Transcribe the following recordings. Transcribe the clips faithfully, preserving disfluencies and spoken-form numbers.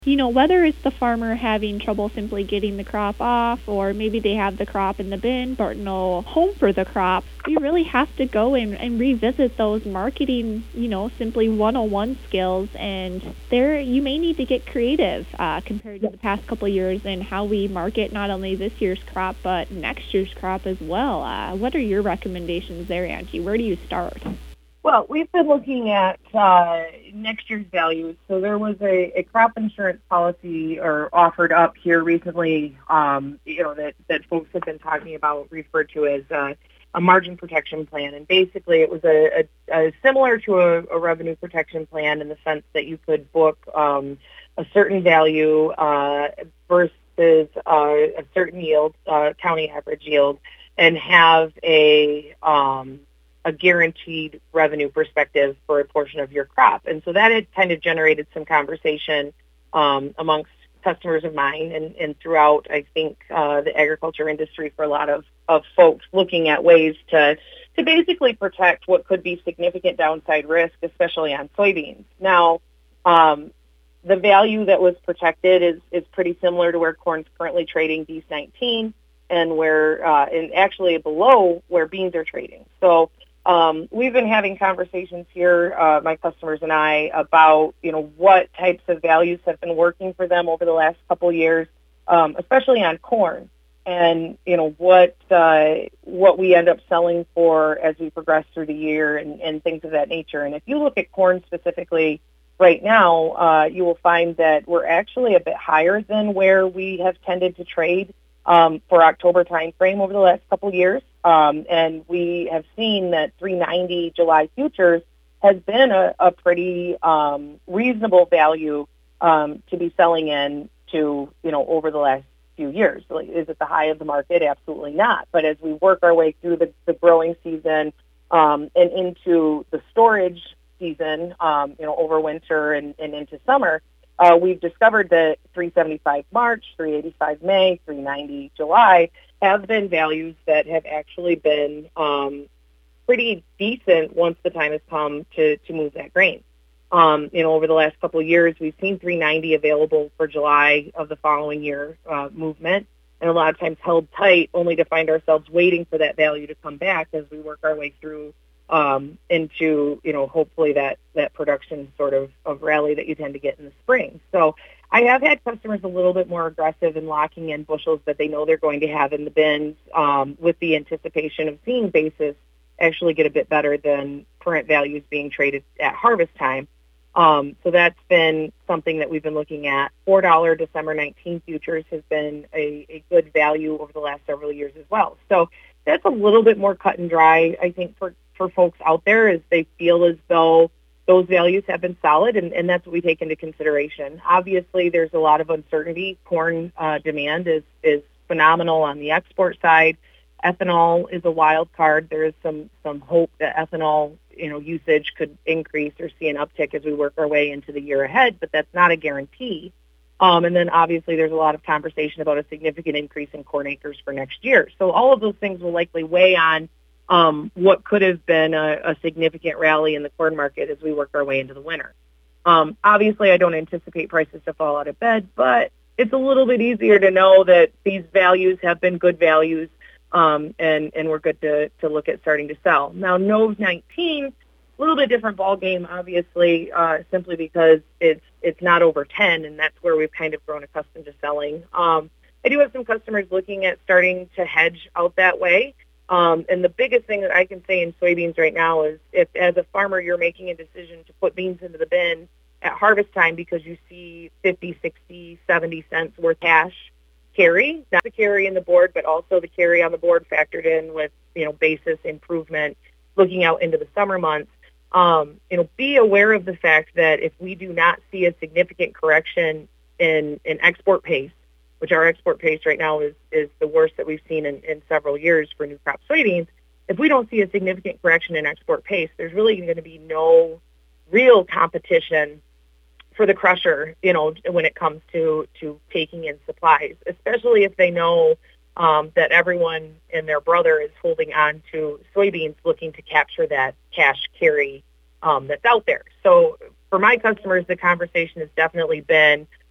You know, whether it's the farmer having trouble simply getting the crop off, or maybe they have the crop in the bin but no home for the crop, you really have to go and, and revisit those marketing, you know, simply one oh one skills. And there, you may need to get creative uh, compared to the past couple of years in how we market not only this year's crop but next year's crop as well. Uh, what are your recommendations there, Angie? Where do you start? Well, we've been looking at uh, next year's values. So there was a, a crop insurance policy or offered up here recently, um, you know, that, that folks have been talking about, referred to as uh, a margin protection plan. And basically it was a, a, a similar to a, a revenue protection plan in the sense that you could book um, a certain value uh, versus uh, a certain yield, uh, county average yield, and have a um, a guaranteed revenue perspective for a portion of your crop. And so that had kind of generated some conversation um, amongst customers of mine and, and throughout, I think, uh, the agriculture industry for a lot of, of folks looking at ways to, to basically protect what could be significant downside risk, especially on soybeans. Now, um, the value that was protected is, is pretty similar to where corn's currently trading, D nineteen, and where, uh, and actually below where beans are trading. So Um, we've been having conversations here, uh, my customers and I, about, you know, what types of values have been working for them over the last couple of years, um, especially on corn, and, you know, what uh, what we end up selling for as we progress through the year and, and things of that nature. And if you look at corn specifically right now, uh, you will find that we're actually a bit higher than where we have tended to trade um, for October timeframe over the last couple of years. Um, and we have seen that three ninety July futures has been a, a pretty um, reasonable value um, to be selling in to, you know, over the last few years. Like, is it the high of the market? Absolutely not. But as we work our way through the, the growing season um, and into the storage season, um, you know, over winter and, and into summer, uh, we've discovered that three seventy-five March, three eighty-five May, three ninety July have been values that have actually been um, pretty decent once the time has come to, to move that grain. Um, you know, over the last couple of years, we've seen three ninety available for July of the following year uh, movement, and a lot of times held tight only to find ourselves waiting for that value to come back as we work our way through um, into, you know, hopefully that, that production sort of, of rally that you tend to get in the spring. So I have had customers a little bit more aggressive in locking in bushels that they know they're going to have in the bins um, with the anticipation of seeing basis actually get a bit better than current values being traded at harvest time. Um, so that's been something that we've been looking at. four dollars December nineteenth futures has been a, a good value over the last several years as well. So that's a little bit more cut and dry, I think, for, for folks out there, as they feel as though those values have been solid, and, and that's what we take into consideration. Obviously, there's a lot of uncertainty. Corn uh, demand is, is phenomenal on the export side. Ethanol is a wild card. There is some, some hope that ethanol, you know, usage could increase or see an uptick as we work our way into the year ahead, but that's not a guarantee. Um, and then obviously there's a lot of conversation about a significant increase in corn acres for next year. So all of those things will likely weigh on um, what could have been a, a significant rally in the corn market as we work our way into the winter. Um, obviously, I don't anticipate prices to fall out of bed, but it's a little bit easier to know that these values have been good values, um, and, and we're good to, to look at starting to sell. Now, Nov nineteen, a little bit different ball game, obviously, uh, simply because it's it's not over ten, and that's where we've kind of grown accustomed to selling. Um, I do have some customers looking at starting to hedge out that way. Um, and the biggest thing that I can say in soybeans right now is if, as a farmer, you're making a decision to put beans into the bin at harvest time because you see fifty, sixty, seventy cents worth cash carry, not the carry in the board, but also the carry on the board factored in with, you know, basis improvement looking out into the summer months. Um, you know, be aware of the fact that if we do not see a significant correction in, in export pace, which our export pace right now is, is the worst that we've seen in, in several years for new crop soybeans, if we don't see a significant correction in export pace, there's really going to be no real competition for the crusher, you know, when it comes to, to taking in supplies, especially if they know um, that everyone and their brother is holding on to soybeans looking to capture that cash carry um, that's out there. So for my customers, the conversation has definitely been,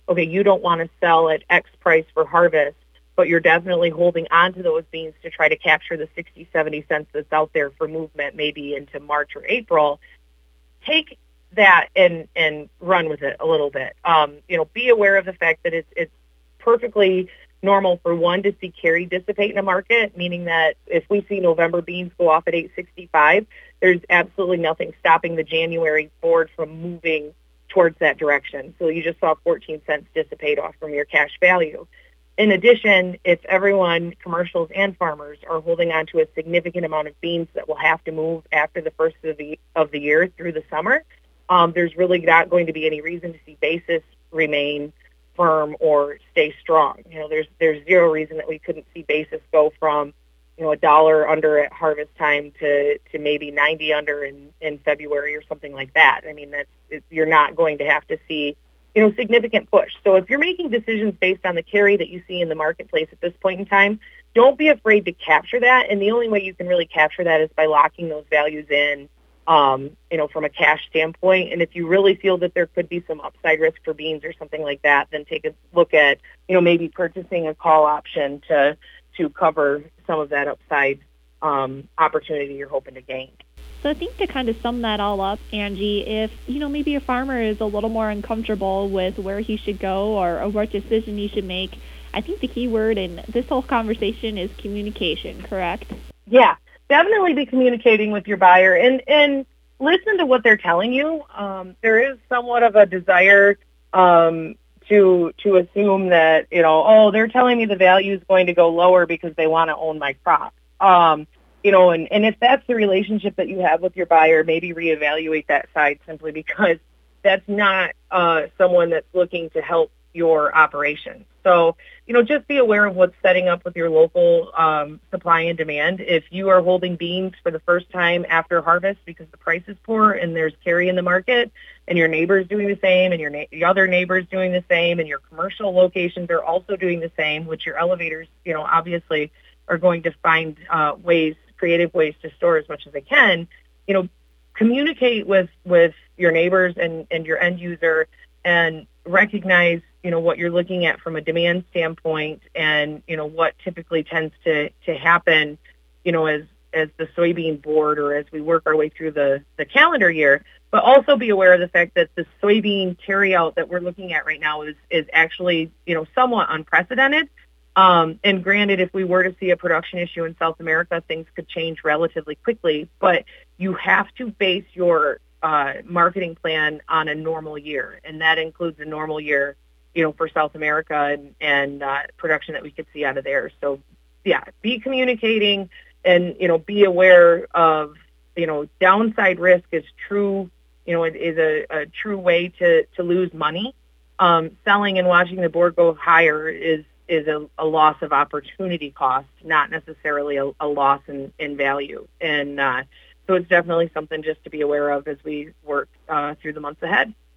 okay, you don't want to sell at X price for harvest, but you're definitely holding on to those beans to try to capture the sixty, seventy cents that's out there for movement maybe into March or April, take that and, and run with it a little bit. Um, you know, be aware of the fact that it's, it's perfectly normal for one to see carry dissipate in a market, meaning that if we see November beans go off at eight sixty-five, there's absolutely nothing stopping the January board from moving towards that direction. So you just saw fourteen cents dissipate off from your cash value. In addition, if everyone, commercials and farmers, are holding on to a significant amount of beans that will have to move after the first of the of the year through the summer, um, there's really not going to be any reason to see basis remain firm or stay strong. You know, there's there's zero reason that we couldn't see basis go from, you know, a dollar under at harvest time to, to maybe ninety under in, in February or something like that. I mean, that's it, you're not going to have to see, you know, significant push. So if you're making decisions based on the carry that you see in the marketplace at this point in time, don't be afraid to capture that. And the only way you can really capture that is by locking those values in, um, you know, from a cash standpoint. And if you really feel that there could be some upside risk for beans or something like that, then take a look at, you know, maybe purchasing a call option to to cover some of that upside um, opportunity you're hoping to gain. So I think to kind of sum that all up, Angie, if, you know, maybe a farmer is a little more uncomfortable with where he should go or, or what decision he should make, I think the key word in this whole conversation is communication, correct? Yeah, definitely be communicating with your buyer and, and listen to what they're telling you. Um, there is somewhat of a desire um, to to assume that, you know, oh, they're telling me the value is going to go lower because they want to own my crop. Um, You know, and, and if that's the relationship that you have with your buyer, maybe reevaluate that side simply because that's not uh, someone that's looking to help your operation. So, you know, just be aware of what's setting up with your local um, supply and demand. If you are holding beans for the first time after harvest because the price is poor and there's carry in the market and your neighbor's doing the same and your, na- your other neighbor's doing the same and your commercial locations are also doing the same, which your elevators, you know, obviously are going to find uh, ways creative ways to store as much as they can, you know, communicate with, with your neighbors and, and your end user and recognize, you know, what you're looking at from a demand standpoint and, you know, what typically tends to, to happen, you know, as, as the soybean board or as we work our way through the, the calendar year, but also be aware of the fact that the soybean carryout that we're looking at right now is, is actually, you know, somewhat unprecedented. Um, and granted, if we were to see a production issue in South America, things could change relatively quickly. But you have to base your uh, marketing plan on a normal year, and that includes a normal year, you know, for South America and, and uh, production that we could see out of there. So, yeah, be communicating and, you know, be aware of, you know, downside risk is true, you know, it is a, a true way to, to lose money. Um, selling and watching the board go higher is is a, a loss of opportunity cost, not necessarily a, a loss in, in value. And uh, so it's definitely something just to be aware of as we work uh, through the months ahead.